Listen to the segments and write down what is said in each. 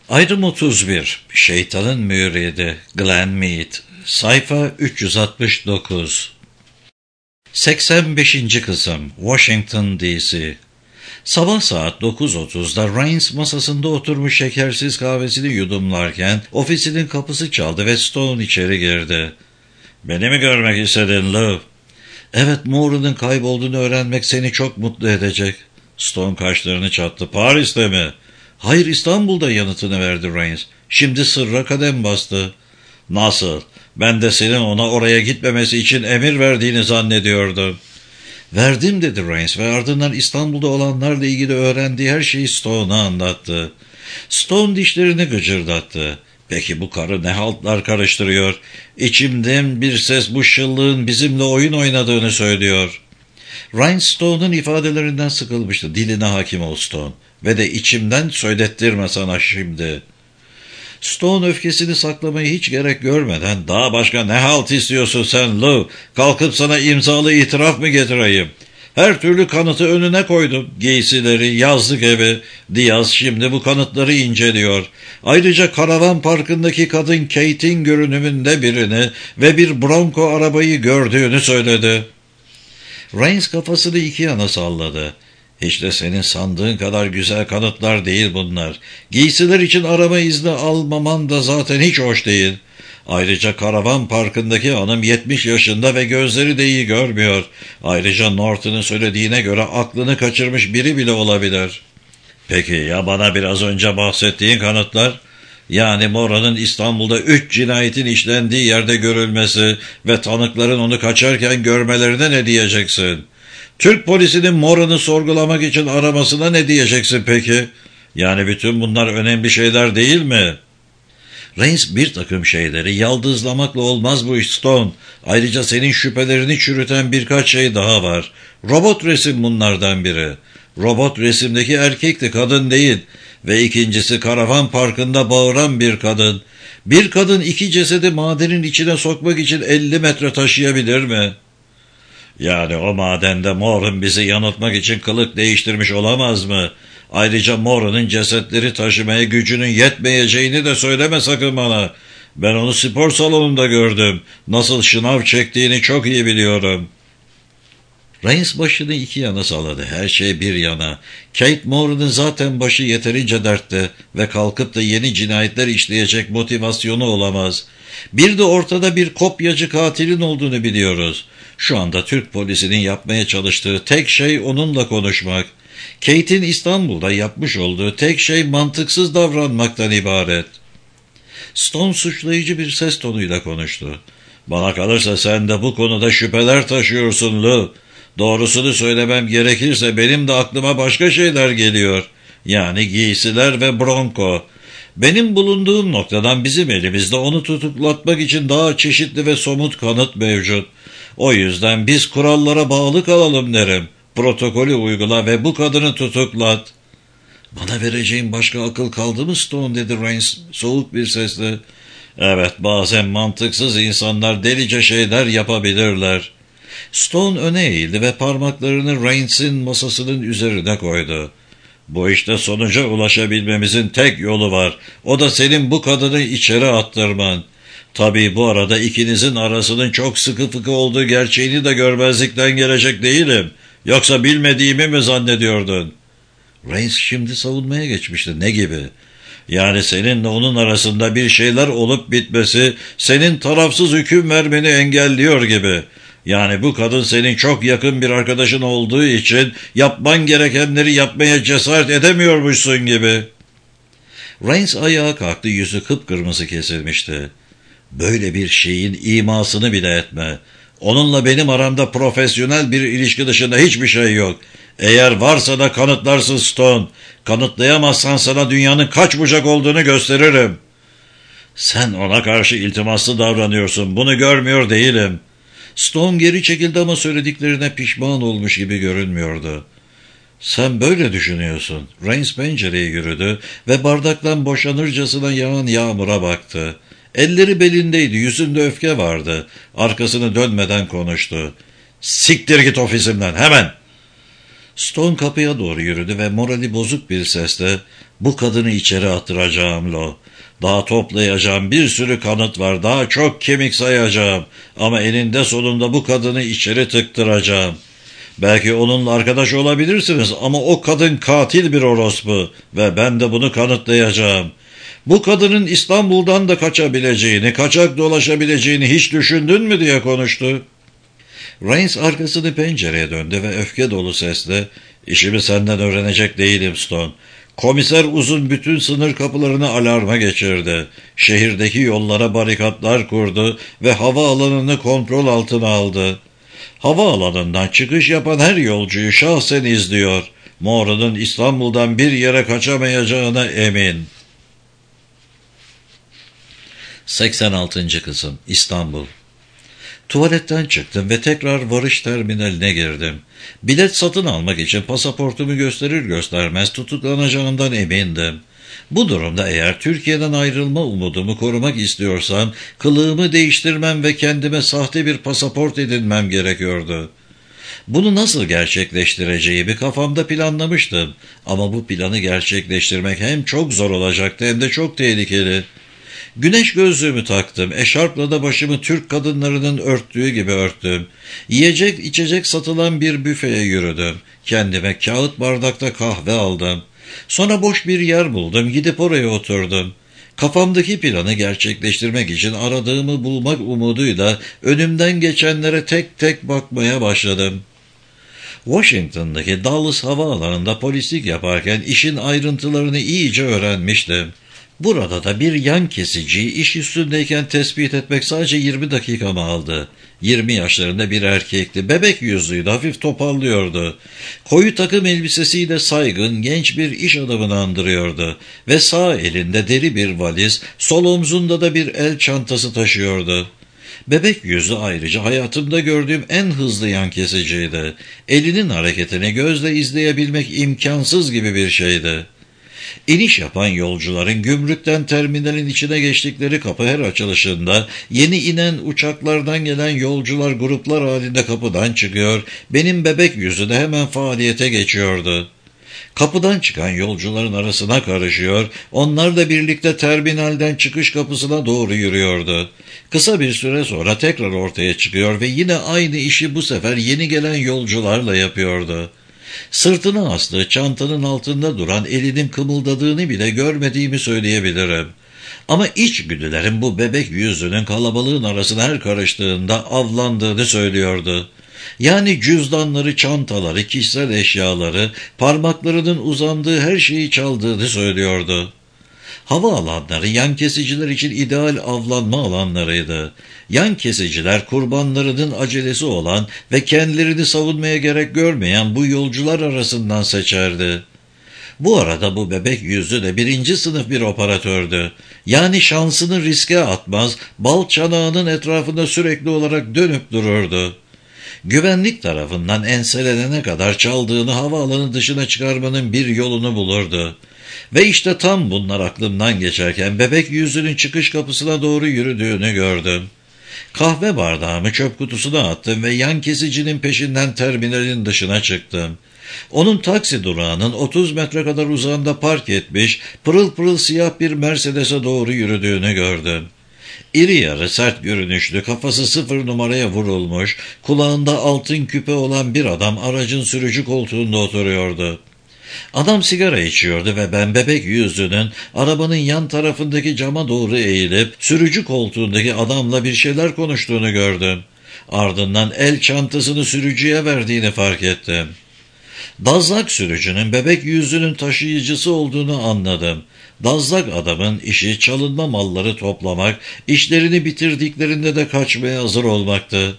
Ayrım 31. Şeytanın Müridi Glenn Mead. Sayfa 369. 85. kısım. Washington D.C. Sabah saat 9.30'da Raines masasında oturmuş şekersiz kahvesini yudumlarken ofisinin kapısı çaldı ve Stone içeri girdi. "Beni mi görmek istedin Lou?" "Evet, Moore'un kaybolduğunu öğrenmek seni çok mutlu edecek." Stone kaşlarını çattı. "Paris'te mi?" "Hayır, İstanbul'da," yanıtını verdi Raines. "Şimdi sırra kadem bastı." "Nasıl? Ben de senin ona oraya gitmemesi için emir verdiğini zannediyordum." "Verdim," dedi Raines ve ardından İstanbul'da olanlarla ilgili öğrendiği her şeyi Stone'a anlattı. Stone dişlerini gıcırdattı. "Peki bu karı ne haltlar karıştırıyor? İçimden bir ses bu şıllığın bizimle oyun oynadığını söylüyor." Raines Stone'un ifadelerinden sıkılmıştı. "Diline hakim ol Stone ve de içimden söylettirme sana şimdi." Stone öfkesini saklamayı hiç gerek görmeden, "Daha başka ne halt istiyorsun sen Lou? Kalkıp sana imzalı itiraf mı getireyim? Her türlü kanıtı önüne koydum. Giysileri, yazlık evi. Diaz şimdi bu kanıtları inceliyor. Ayrıca karavan parkındaki kadın Kate'in görünümünde birini ve bir Bronco arabayı gördüğünü söyledi." Raines kafasını iki yana salladı. "Hiç de senin sandığın kadar güzel kanıtlar değil bunlar. Giysiler için arama izni almaman da zaten hiç hoş değil. Ayrıca karavan parkındaki hanım 70 yaşında ve gözleri de iyi görmüyor. Ayrıca Norton'un söylediğine göre aklını kaçırmış biri bile olabilir." "Peki ya bana biraz önce bahsettiğin kanıtlar? Yani Mora'nın İstanbul'da 3 cinayetin işlendiği yerde görülmesi ve tanıkların onu kaçarken görmelerine ne diyeceksin? Türk polisinin Mora'nı sorgulamak için aramasına ne diyeceksin peki? Yani bütün bunlar önemli şeyler değil mi?" Raines, "Bir takım şeyleri yaldızlamakla olmaz bu iş Stone. Ayrıca senin şüphelerini çürüten birkaç şey daha var. Robot resim bunlardan biri. Robot resimdeki erkekti, kadın değil. Ve ikincisi karavan parkında bağıran bir kadın. Bir kadın iki cesedi madenin içine sokmak için 50 metre taşıyabilir mi?" "Yani o madende Moore'un bizi yanıltmak için kılık değiştirmiş olamaz mı? Ayrıca Moore'un cesetleri taşımaya gücünün yetmeyeceğini de söyleme sakın bana. Ben onu spor salonunda gördüm. Nasıl şınav çektiğini çok iyi biliyorum." Raines başını iki yana salladı. Her şey bir yana. Kate Moore'un zaten başı yeterince dertte ve kalkıp da yeni cinayetler işleyecek motivasyonu olamaz. Bir de ortada bir kopyacı katilin olduğunu biliyoruz. Şu anda Türk polisinin yapmaya çalıştığı tek şey onunla konuşmak. Kate'in İstanbul'da yapmış olduğu tek şey mantıksız davranmaktan ibaret. Stone suçlayıcı bir ses tonuyla konuştu. "Bana kalırsa sen de bu konuda şüpheler taşıyorsun Lou. Doğrusunu söylemem gerekirse benim de aklıma başka şeyler geliyor. Yani giysiler ve Bronco. Benim bulunduğum noktadan bizim elimizde onu tutuklatmak için daha çeşitli ve somut kanıt mevcut. O yüzden biz kurallara bağlı kalalım derim. Protokolü uygula ve bu kadını tutuklat." "Bana vereceğin başka akıl kaldı mı Stone?" dedi Raines soğuk bir sesle. "Evet, bazen mantıksız insanlar delice şeyler yapabilirler." Stone öne eğildi ve parmaklarını Raines'in masasının üzerine koydu. "Bu işte sonuca ulaşabilmemizin tek yolu var. O da senin bu kadını içeri attırman. Tabii bu arada ikinizin arasının çok sıkı fıkı olduğu gerçeğini de görmezlikten gelecek değilim. Yoksa bilmediğimi mi zannediyordun?" Raines şimdi savunmaya geçmişti. "Ne gibi?" "Yani seninle onun arasında bir şeyler olup bitmesi senin tarafsız hüküm vermeni engelliyor gibi. Yani bu kadın senin çok yakın bir arkadaşın olduğu için yapman gerekenleri yapmaya cesaret edemiyormuşsun gibi." Raines ayağa kalktı, yüzü kıpkırmızı kesilmişti. "Böyle bir şeyin imasını bile etme. Onunla benim aramda profesyonel bir ilişki dışında hiçbir şey yok. Eğer varsa da kanıtlarsın Stone. Kanıtlayamazsan sana dünyanın kaç bucak olduğunu gösteririm." "Sen ona karşı iltimaslı davranıyorsun. Bunu görmüyor değilim." Stone geri çekildi ama söylediklerine pişman olmuş gibi görünmüyordu. "Sen böyle düşünüyorsun." Raines pencereye yürüdü ve bardaktan boşanırcasına yağan yağmura baktı. Elleri belindeydi, yüzünde öfke vardı. Arkasını dönmeden konuştu. "Siktir git ofisimden, hemen!" Stone kapıya doğru yürüdü ve morali bozuk bir sesle "Bu kadını içeri attıracağım Lo. Daha toplayacağım bir sürü kanıt var, daha çok kemik sayacağım ama eninde sonunda bu kadını içeri tıktıracağım. Belki onunla arkadaş olabilirsiniz ama o kadın katil bir orospu ve ben de bunu kanıtlayacağım. Bu kadının İstanbul'dan da kaçabileceğini, kaçak dolaşabileceğini hiç düşündün mü?" diye konuştu. Rains arkasını pencereye döndü ve öfke dolu sesle "İşimi senden öğrenecek değilim Stone. Komiser Uzun bütün sınır kapılarını alarma geçirdi. Şehirdeki yollara barikatlar kurdu ve havaalanını kontrol altına aldı. Havaalanından çıkış yapan her yolcuyu şahsen izliyor. Moore'un İstanbul'dan bir yere kaçamayacağına emin." 86. Kısım İstanbul. Tuvaletten çıktım ve tekrar varış terminaline girdim. Bilet satın almak için pasaportumu gösterir göstermez tutuklanacağımdan emindim. Bu durumda eğer Türkiye'den ayrılma umudumu korumak istiyorsam kılığımı değiştirmem ve kendime sahte bir pasaport edinmem gerekiyordu. Bunu nasıl gerçekleştireceğimi kafamda planlamıştım ama bu planı gerçekleştirmek hem çok zor olacaktı hem de çok tehlikeli. Güneş gözlüğümü taktım, eşarpla da başımı Türk kadınlarının örttüğü gibi örttüm. Yiyecek içecek satılan bir büfeye yürüdüm. Kendime kağıt bardakta kahve aldım. Sonra boş bir yer buldum, gidip oraya oturdum. Kafamdaki planı gerçekleştirmek için aradığımı bulmak umuduyla önümden geçenlere tek tek bakmaya başladım. Washington'daki Dulles Havaalanı'nda polislik yaparken işin ayrıntılarını iyice öğrenmiştim. Burada da bir yan kesiciyi iş üstündeyken tespit etmek sadece 20 dakikamı aldı. 20 yaşlarında bir erkekti. Bebek yüzlüydü, hafif topallıyordu. Koyu takım elbisesiyle saygın, genç bir iş adamını andırıyordu. Ve sağ elinde deri bir valiz, sol omzunda da bir el çantası taşıyordu. Bebek yüzü ayrıca hayatımda gördüğüm en hızlı yan kesiciydi. Elinin hareketini gözle izleyebilmek imkansız gibi bir şeydi. İniş yapan yolcuların gümrükten terminalin içine geçtikleri kapı her açılışında yeni inen uçaklardan gelen yolcular gruplar halinde kapıdan çıkıyor, benim bebek yüzü de hemen faaliyete geçiyordu. Kapıdan çıkan yolcuların arasına karışıyor, onlarla birlikte terminalden çıkış kapısına doğru yürüyordu. Kısa bir süre sonra tekrar ortaya çıkıyor ve yine aynı işi bu sefer yeni gelen yolcularla yapıyordu. Sırtına astığı çantanın altında duran elinin kımıldadığını bile görmediğimi söyleyebilirim. Ama içgüdülerim bu bebek yüzünün kalabalığın arasına her karıştığında avlandığını söylüyordu. Yani cüzdanları, çantaları, kişisel eşyaları, parmaklarının uzandığı her şeyi çaldığını söylüyordu. Havaalanları yan kesiciler için ideal avlanma alanlarıydı. Yan kesiciler kurbanlarının acelesi olan ve kendilerini savunmaya gerek görmeyen bu yolcular arasından seçerdi. Bu arada bu bebek yüzlü de 1. sınıf bir operatördü. Yani şansını riske atmaz, bal çanağının etrafında sürekli olarak dönüp dururdu. Güvenlik tarafından enselenene kadar çaldığını havaalanı dışına çıkarmanın bir yolunu bulurdu. Ve işte tam bunlar aklımdan geçerken bebek yüzünün çıkış kapısına doğru yürüdüğünü gördüm. Kahve bardağımı çöp kutusuna attım ve yan kesicinin peşinden terminalin dışına çıktım. Onun taksi durağının 30 metre kadar uzağında park etmiş, pırıl pırıl siyah bir Mercedes'e doğru yürüdüğünü gördüm. İri yarı sert görünüşlü, kafası 0 numaraya vurulmuş, kulağında altın küpe olan bir adam aracın sürücü koltuğunda oturuyordu. Adam sigara içiyordu ve ben bebek yüzlünün arabanın yan tarafındaki cama doğru eğilip sürücü koltuğundaki adamla bir şeyler konuştuğunu gördüm. Ardından el çantasını sürücüye verdiğini fark ettim. Dazlak sürücünün bebek yüzlünün taşıyıcısı olduğunu anladım. Dazlak adamın işi çalınma malları toplamak, işlerini bitirdiklerinde de kaçmaya hazır olmaktı.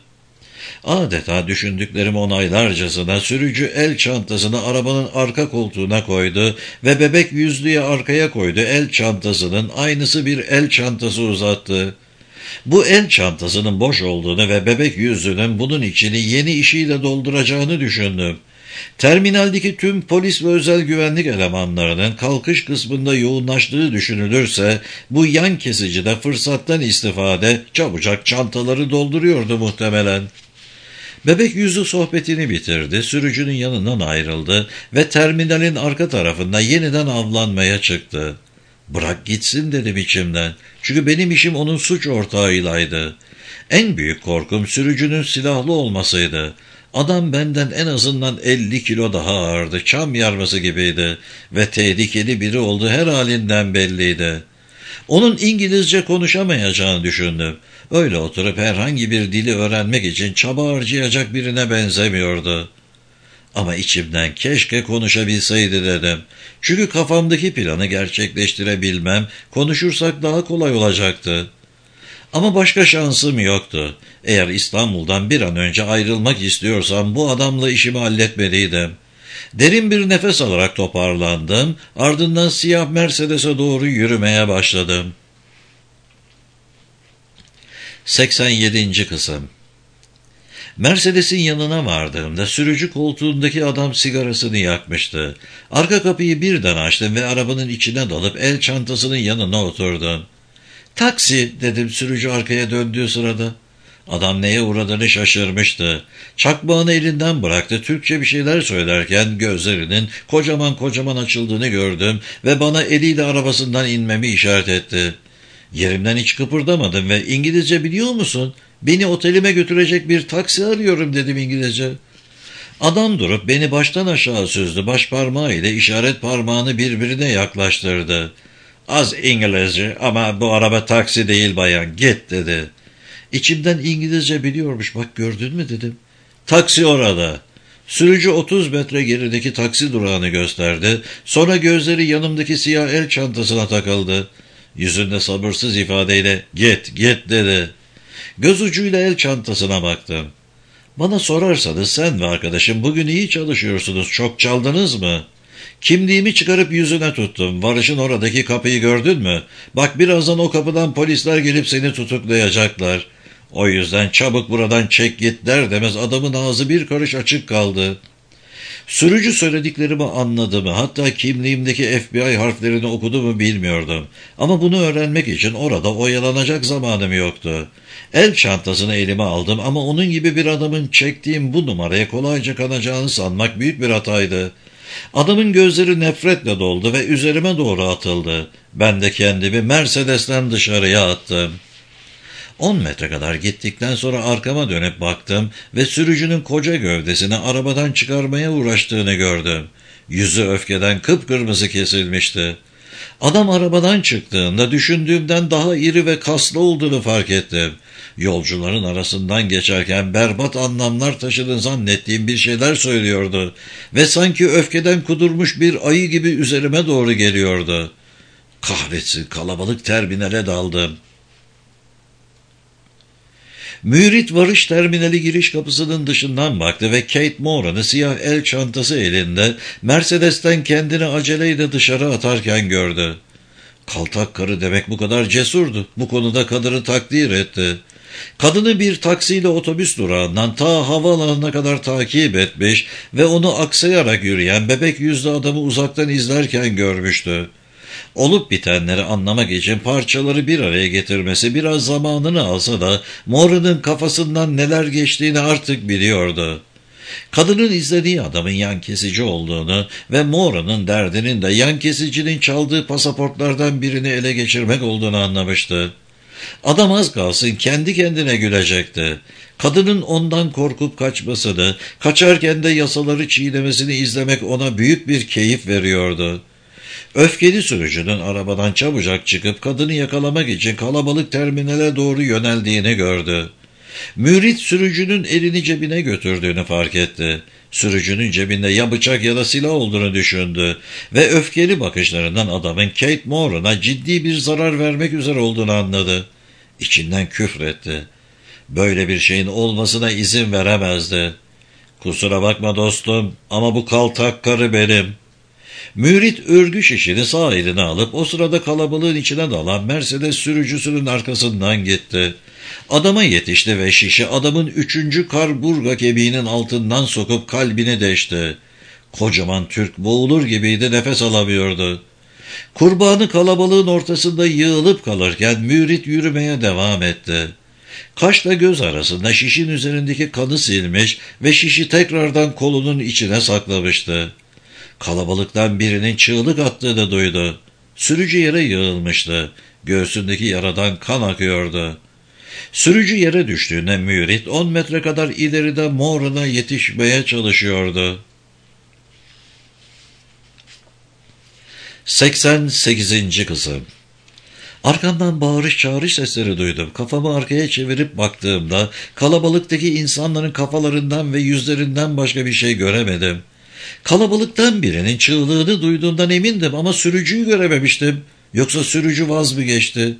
Adeta düşündüklerim onaylarcasına sürücü el çantasını arabanın arka koltuğuna koydu ve bebek yüzlüye arkaya koydu. El çantasının aynısı bir el çantası uzattı. Bu el çantasının boş olduğunu ve bebek yüzlünün bunun içini yeni işiyle dolduracağını düşündüm. Terminaldeki tüm polis ve özel güvenlik elemanlarının kalkış kısmında yoğunlaştığı düşünülürse bu yan kesici de fırsattan istifade çabucak çantaları dolduruyordu muhtemelen. Bebek yüzü sohbetini bitirdi, sürücünün yanından ayrıldı ve terminalin arka tarafında yeniden avlanmaya çıktı. Bırak gitsin dedim içimden. Çünkü benim işim onun suç ortağıylaydı. En büyük korkum sürücünün silahlı olmasıydı. Adam benden en azından 50 kilo daha ağırdı, çam yarması gibiydi ve tehlikeli biri olduğu her halinden belliydi. Onun İngilizce konuşamayacağını düşündüm. Öyle oturup herhangi bir dili öğrenmek için çaba harcayacak birine benzemiyordu. Ama içimden keşke konuşabilseydi dedim. Çünkü kafamdaki planı gerçekleştirebilmem, konuşursak daha kolay olacaktı. Ama başka şansım yoktu. Eğer İstanbul'dan bir an önce ayrılmak istiyorsam bu adamla işimi halletmeliydim. Derin bir nefes alarak toparlandım, ardından siyah Mercedes'e doğru yürümeye başladım. 87. Kısım. Mercedes'in yanına vardığımda sürücü koltuğundaki adam sigarasını yakmıştı. Arka kapıyı birden açtım ve arabanın içine dalıp el çantasının yanına oturdum. "Taksi," dedim sürücü arkaya döndüğü sırada. Adam neye uğradığını şaşırmıştı. Çakmağını elinden bıraktı, Türkçe bir şeyler söylerken gözlerinin kocaman kocaman açıldığını gördüm ve bana eliyle arabasından inmemi işaret etti. Yerimden hiç kıpırdamadım ve "İngilizce biliyor musun? Beni otelime götürecek bir taksi arıyorum," dedim İngilizce. Adam durup beni baştan aşağı süzdü, baş parmağı ile işaret parmağını birbirine yaklaştırdı. "Az İngilizce ama bu araba taksi değil bayan, git," dedi. İçimden İngilizce biliyormuş, "Bak gördün mü," dedim. "Taksi orada." Sürücü 30 metre gerideki taksi durağını gösterdi. Sonra gözleri yanımdaki siyah el çantasına takıldı. Yüzünde sabırsız ifadeyle "Git, git," dedi. Göz ucuyla el çantasına baktım. "Bana sorarsanız sen ve arkadaşım bugün iyi çalışıyorsunuz. Çok çaldınız mı?" Kimliğimi çıkarıp yüzüne tuttum. "Varışın oradaki kapıyı gördün mü? Bak birazdan o kapıdan polisler gelip seni tutuklayacaklar. O yüzden çabuk buradan çek git," der demez adamın ağzı bir karış açık kaldı. Sürücü söylediklerimi anladı mı, hatta kimliğimdeki FBI harflerini okudu mu bilmiyordum. Ama bunu öğrenmek için orada oyalanacak zamanım yoktu. El çantasını elime aldım ama onun gibi bir adamın çektiğim bu numaraya kolayca kanacağını sanmak büyük bir hataydı. Adamın gözleri nefretle doldu ve üzerime doğru atıldı. Ben de kendimi Mercedes'ten dışarıya attım. 10 metre kadar gittikten sonra arkama dönüp baktım ve sürücünün koca gövdesini arabadan çıkarmaya uğraştığını gördüm. Yüzü öfkeden kıpkırmızı kesilmişti. Adam arabadan çıktığında düşündüğümden daha iri ve kaslı olduğunu fark ettim. Yolcuların arasından geçerken berbat anlamlar taşıdığını zannettiğim bir şeyler söylüyordu ve sanki öfkeden kudurmuş bir ayı gibi üzerime doğru geliyordu. Kahretsin, kalabalık terminale daldım. Mürit varış terminali giriş kapısının dışından baktı ve Kate Moran'ı siyah el çantası elinde Mercedes'ten kendini aceleyle dışarı atarken gördü. Kaltak karı demek bu kadar cesurdu. Bu konuda kadını takdir etti. Kadını bir taksiyle otobüs durağından ta havaalanına kadar takip etmiş ve onu aksayarak yürüyen bebek yüzlü adamı uzaktan izlerken görmüştü. Olup bitenleri anlamak için parçaları bir araya getirmesi biraz zamanını alsa da Moran'ın kafasından neler geçtiğini artık biliyordu. Kadının izlediği adamın yan kesici olduğunu ve Moran'ın derdinin de yan kesicinin çaldığı pasaportlardan birini ele geçirmek olduğunu anlamıştı. Adam az kalsın kendi kendine gülecekti. Kadının ondan korkup kaçmasını, kaçarken de yasaları çiğnemesini izlemek ona büyük bir keyif veriyordu. Öfkeli sürücünün arabadan çabucak çıkıp kadını yakalamak için kalabalık terminale doğru yöneldiğini gördü. Mürit sürücünün elini cebine götürdüğünü fark etti. Sürücünün cebinde ya bıçak ya da silah olduğunu düşündü ve öfkeli bakışlarından adamın Kate Moran'a ciddi bir zarar vermek üzere olduğunu anladı. İçinden küfretti. Böyle bir şeyin olmasına izin veremezdi. "Kusura bakma dostum ama bu kaltak karı benim." Mürit örgü şişini sağ eline alıp o sırada kalabalığın içine dalan Mercedes sürücüsünün arkasından gitti. Adama yetişti ve şişi adamın 3. karburga kemiğinin altından sokup kalbini deşti. Kocaman Türk boğulur gibiydi, nefes alamıyordu. Kurbanı kalabalığın ortasında yığılıp kalırken Mürit yürümeye devam etti. Kaşla göz arasında şişin üzerindeki kanı silmiş ve şişi tekrardan kolunun içine saklamıştı. Kalabalıktan birinin çığlık attığını duydu. Sürücü yere yığılmıştı. Göğsündeki yaradan kan akıyordu. Sürücü yere düştüğünde mürit 10 metre kadar ileride Moran'a yetişmeye çalışıyordu. 88. kısım. Arkamdan bağırış çağırış sesleri duydum. Kafamı arkaya çevirip baktığımda kalabalıktaki insanların kafalarından ve yüzlerinden başka bir şey göremedim. Kalabalıktan birinin çığlığını duyduğumdan emindim ama sürücüyü görememiştim. Yoksa sürücü vaz mı geçti?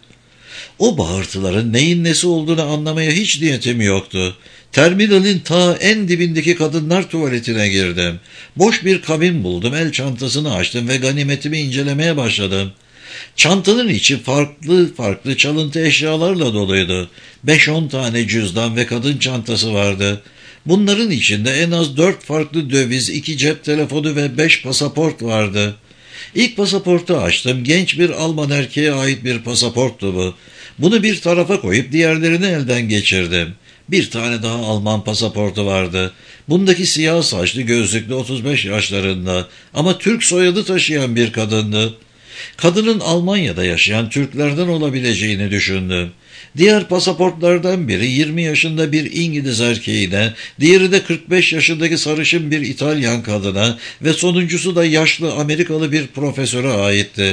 O bağırtıların neyin nesi olduğunu anlamaya hiç niyetim yoktu. Terminalin ta en dibindeki kadınlar tuvaletine girdim. Boş bir kabin buldum, el çantasını açtım ve ganimetimi incelemeye başladım. Çantanın içi farklı farklı çalıntı eşyalarla doluydu. 5-10 tane cüzdan ve kadın çantası vardı. Bunların içinde en az 4 farklı döviz, 2 cep telefonu ve 5 pasaport vardı. İlk pasaportu açtım. Genç bir Alman erkeğe ait bir pasaporttu bu. Bunu bir tarafa koyup diğerlerini elden geçirdim. Bir tane daha Alman pasaportu vardı. Bundaki siyah saçlı gözlüklü 35 yaşlarında ama Türk soyadı taşıyan bir kadındı. Kadının Almanya'da yaşayan Türklerden olabileceğini düşündüm. Diğer pasaportlardan biri 20 yaşında bir İngiliz erkeğine, diğeri de 45 yaşındaki sarışın bir İtalyan kadına ve sonuncusu da yaşlı Amerikalı bir profesöre aitti.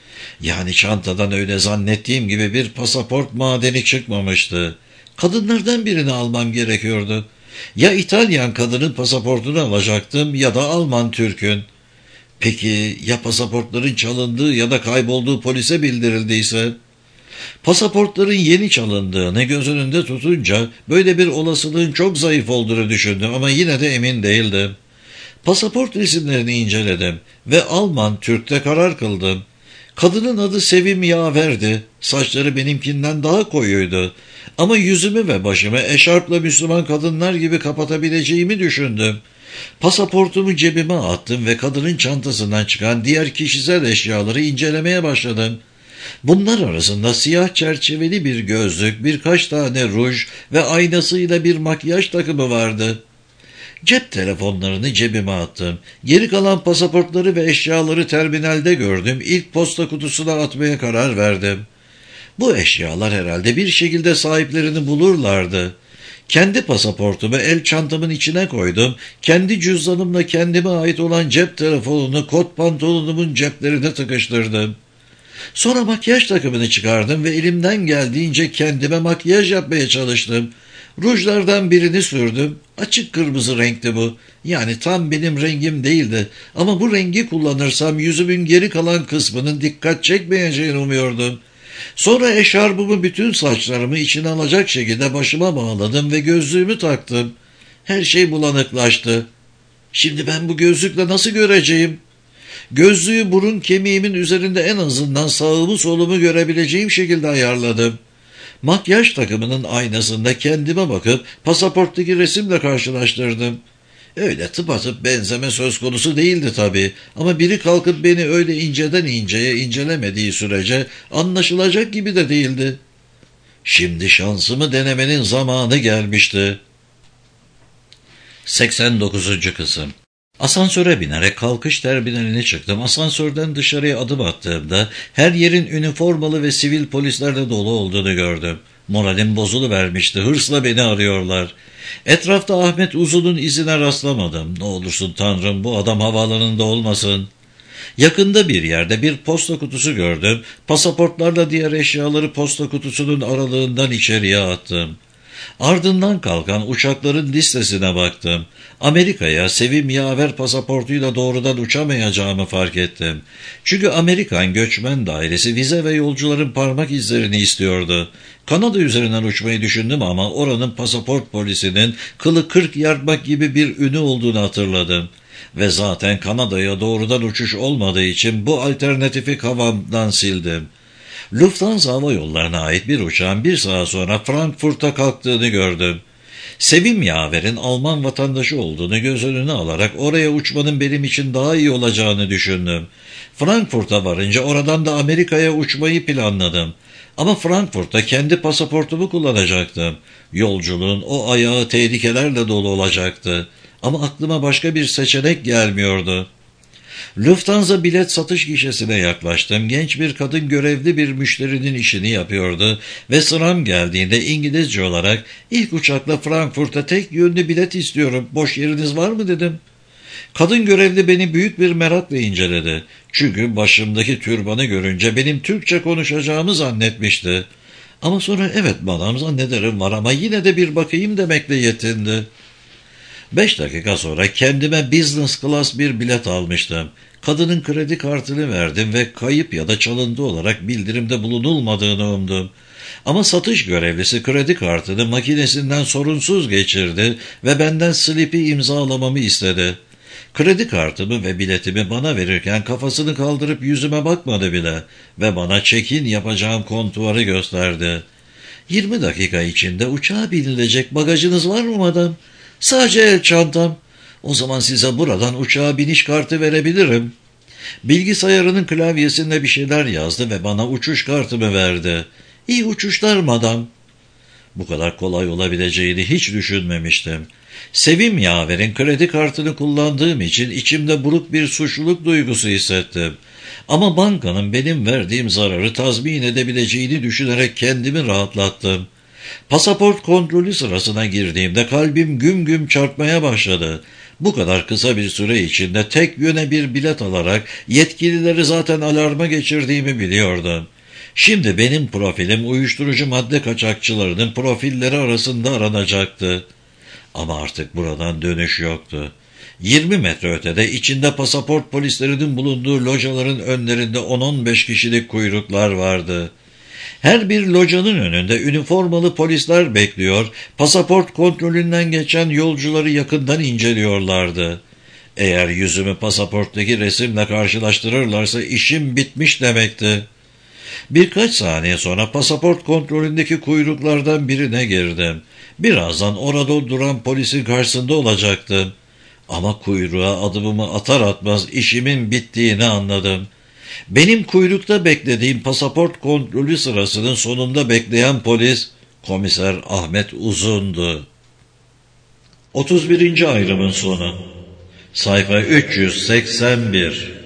Yani çantadan öyle zannettiğim gibi bir pasaport madeni çıkmamıştı. Kadınlardan birini almam gerekiyordu. Ya İtalyan kadının pasaportunu alacaktım ya da Alman Türk'ün. Peki ya pasaportların çalındığı ya da kaybolduğu polise bildirildiyse? Pasaportların yeni çalındığını göz önünde tutunca böyle bir olasılığın çok zayıf olduğunu düşündüm ama yine de emin değildim. Pasaport resimlerini inceledim ve Alman Türk'te karar kıldım. Kadının adı Sevim Yaver'di. Saçları benimkinden daha koyuydu. Ama yüzümü ve başımı eşarpla Müslüman kadınlar gibi kapatabileceğimi düşündüm. Pasaportumu cebime attım ve kadının çantasından çıkan diğer kişisel eşyaları incelemeye başladım. Bunlar arasında siyah çerçeveli bir gözlük, birkaç tane ruj ve aynasıyla bir makyaj takımı vardı. Cep telefonlarını cebime attım. Geri kalan pasaportları ve eşyaları terminalde gördüm. İlk posta kutusuna atmaya karar verdim. Bu eşyalar herhalde bir şekilde sahiplerini bulurlardı. Kendi pasaportumu el çantamın içine koydum. Kendi cüzdanımla kendime ait olan cep telefonunu kot pantolonumun ceplerine tıkıştırdım. Sonra makyaj takımını çıkardım ve elimden geldiğince kendime makyaj yapmaya çalıştım. Rujlardan birini sürdüm. Açık kırmızı renkti bu. Yani tam benim rengim değildi. Ama bu rengi kullanırsam yüzümün geri kalan kısmının dikkat çekmeyeceğini umuyordum. Sonra eşarbımı bütün saçlarımı içine alacak şekilde başıma bağladım ve gözlüğümü taktım. Her şey bulanıklaştı. Şimdi ben bu gözlükle nasıl göreceğim? Gözlüğü burun kemiğimin üzerinde en azından sağımı solumu görebileceğim şekilde ayarladım. Makyaj takımının aynasında kendime bakıp pasaporttaki resimle karşılaştırdım. Öyle tıpatıp benzeme söz konusu değildi tabii ama biri kalkıp beni öyle inceden inceye incelemediği sürece anlaşılacak gibi de değildi. Şimdi şansımı denemenin zamanı gelmişti. 89. kısım. Asansöre binerek kalkış terminaline çıktım. Asansörden dışarıya adım attığımda her yerin üniformalı ve sivil polislerle dolu olduğunu gördüm. Moralim bozuluvermişti. Hırsla beni arıyorlar. Etrafta Ahmet Uzun'un izine rastlamadım. Ne olursun Tanrım bu adam havaalanında olmasın. Yakında bir yerde bir posta kutusu gördüm. Pasaportlarla diğer eşyaları posta kutusunun aralığından içeriye attım. Ardından kalkan uçakların listesine baktım. Amerika'ya Sevim Yaver pasaportuyla doğrudan uçamayacağımı fark ettim. Çünkü Amerikan Göçmen Dairesi vize ve yolcuların parmak izlerini istiyordu. Kanada üzerinden uçmayı düşündüm ama oranın pasaport polisinin kılı 40 yarmak gibi bir ünü olduğunu hatırladım. Ve zaten Kanada'ya doğrudan uçuş olmadığı için bu alternatifi kafamdan sildim. Lufthansa Hava Yolları'na ait bir uçağın bir saat sonra Frankfurt'a kalktığını gördüm. Sevim Yaver'in Alman vatandaşı olduğunu göz önüne alarak oraya uçmanın benim için daha iyi olacağını düşündüm. Frankfurt'a varınca oradan da Amerika'ya uçmayı planladım. Ama Frankfurt'ta kendi pasaportumu kullanacaktım. Yolculuğun o ayağı tehlikelerle dolu olacaktı. Ama aklıma başka bir seçenek gelmiyordu. Lufthansa bilet satış gişesine yaklaştım. Genç bir kadın görevli bir müşterinin işini yapıyordu ve sıram geldiğinde İngilizce olarak ilk uçakla Frankfurt'a tek yönlü bilet istiyorum. Boş yeriniz var mı dedim. Kadın görevli beni büyük bir merakla inceledi. Çünkü başımdaki türbanı görünce benim Türkçe konuşacağımı zannetmişti. Ama sonra evet madam zannederim var ama yine de bir bakayım demekle yetindi. 5 dakika sonra kendime business class bir bilet almıştım. Kadının kredi kartını verdim ve kayıp ya da çalındı olarak bildirimde bulunulmadığını umdum. Ama satış görevlisi kredi kartını makinesinden sorunsuz geçirdi ve benden slipi imzalamamı istedi. Kredi kartımı ve biletimi bana verirken kafasını kaldırıp yüzüme bakmadı bile ve bana check-in yapacağım kontuarı gösterdi. 20 dakika içinde uçağa binilecek bagajınız var mı madam? Sadece el çantam. O zaman size buradan uçağa biniş kartı verebilirim. Bilgisayarının klavyesinde bir şeyler yazdı ve bana uçuş kartımı verdi. İyi uçuşlar madam. Bu kadar kolay olabileceğini hiç düşünmemiştim. Sevim yaverin kredi kartını kullandığım için içimde buruk bir suçluluk duygusu hissettim. Ama bankanın benim verdiğim zararı tazmin edebileceğini düşünerek kendimi rahatlattım. Pasaport kontrolü sırasına girdiğimde kalbim güm güm çarpmaya başladı. Bu kadar kısa bir süre içinde tek yöne bir bilet alarak yetkilileri zaten alarma geçirdiğimi biliyordum. Şimdi benim profilim uyuşturucu madde kaçakçılarının profilleri arasında aranacaktı. Ama artık buradan dönüş yoktu. 20 metre ötede içinde pasaport polislerinin bulunduğu locaların önlerinde 10-15 kişilik kuyruklar vardı. Her bir locanın önünde üniformalı polisler bekliyor, pasaport kontrolünden geçen yolcuları yakından inceliyorlardı. Eğer yüzümü pasaporttaki resimle karşılaştırırlarsa işim bitmiş demekti. Birkaç saniye sonra pasaport kontrolündeki kuyruklardan birine girdim. Birazdan orada duran polisin karşısında olacaktım. Ama kuyruğa adımımı atar atmaz işimin bittiğini anladım. Benim kuyrukta beklediğim pasaport kontrolü sırasının sonunda bekleyen polis, Komiser Ahmet Uzun'du. 31. ayrımın sonu. Sayfa 381.